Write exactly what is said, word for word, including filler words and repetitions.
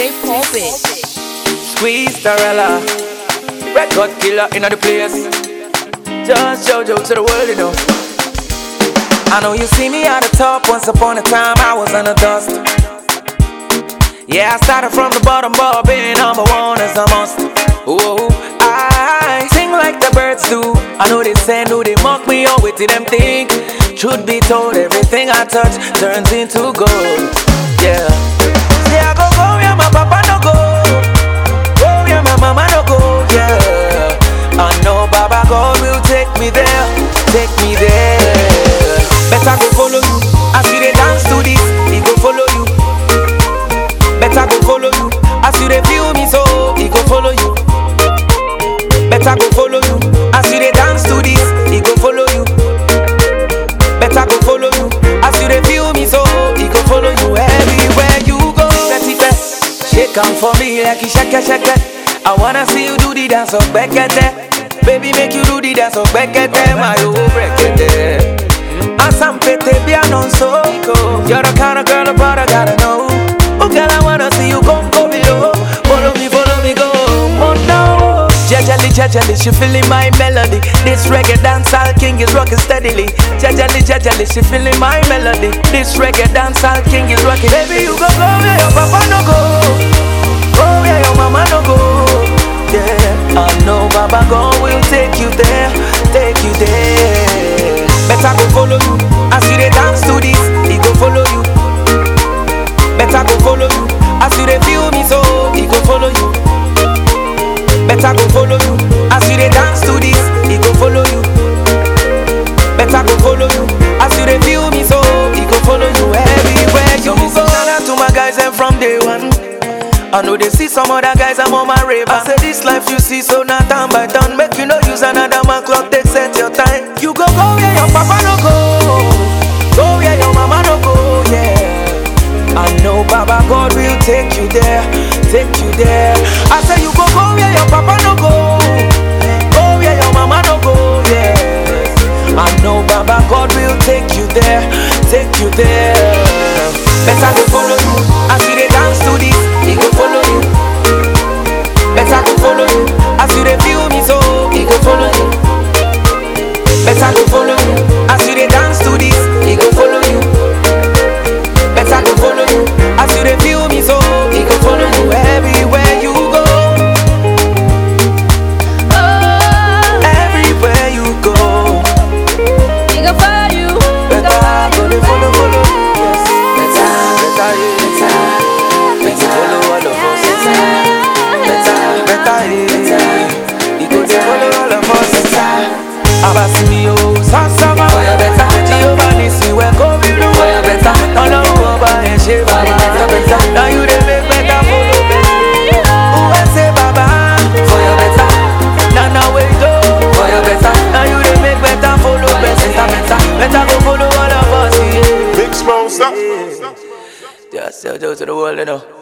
J Pulpit. Squeeze Starella, record killer in the place. Just JoJo to the world, you know. I know you see me at the top. Once upon a time I was in the dust. Yeah, I started from the bottom, but being number one is a must. Whoa, I sing like the birds do. I know they say, no, they mock me, or wait till them think. Truth be told, everything I touch turns into gold. Yeah. See, I go go where my papa no go, go where my mama no go. Yeah. I know Baba God will take me there, take me there. Better go follow you as you dey dance to this. He go follow you. Better go follow you as you dey feel me, so he go follow you. Better go follow you as you dey dance to this. He go follow you. Better go follow you as you dey feel me, so he go follow you everywhere you go. Shake on for me like you shake it, shake it. I wanna see you do the dance of Bekete. Baby, make you do the dance of Bekete, my old Bekete. Asam pete piano so. You're the kind of girl a brother gotta know. Oh girl, I wanna see you come go below. Follow me, follow me, go. Oh no. Jajali, jajali, she feeling my melody. This reggae dancehall king is rocking steadily. Jajali, jajali, she feeling my melody. This reggae dancehall king is rocking. Baby, you go go where your papa no go, go where your mama no go. Yeah, I know Baba God will take you there, take you there. Better go follow you as you dey dance to this. He go follow you. Better go follow you as you dey feel me, so he go follow you. Better go follow you as you dey dance to this. He go follow you. Better go follow you as you dey feel me, so he go follow you everywhere you go. Shout out to my guys and from day one. I know they see some other guys, I'm on my rave. I say this life you see, so not time by time. Make you no use another man clock, they set your time. You go go where your papa no go, go where your mama no go, yeah. I know Baba God will take you there, take you there. I say you go go where your papa no go, go where your mama no go, yeah. I know Baba God will take you there, take you there. Better go follow you as you dey dance to this. He go follow you. Better go follow you as you dey feel me, so he go follow you. Better go follow you as you dey dance to this. He go follow you. Better go follow you as you dey feel me, so he go follow you everywhere you go. Oh, everywhere you go, He go follow you. better go dey follow, follow. Yes, better, better, yeah. Make you follow all of us. Better, better, yeah. You go dey follow all of us. Abasi o, sasama. For your better, Jehovah Nisi, we go below. For your better, Olo Oba Eshe Baba. Now you dey make better follow better. Who I say Baba? For your better, now now we go. For your better, now you dey make better follow better. Better, better go follow all of us. Yeah. Big Smoke, stop. Just tell to the world, you know.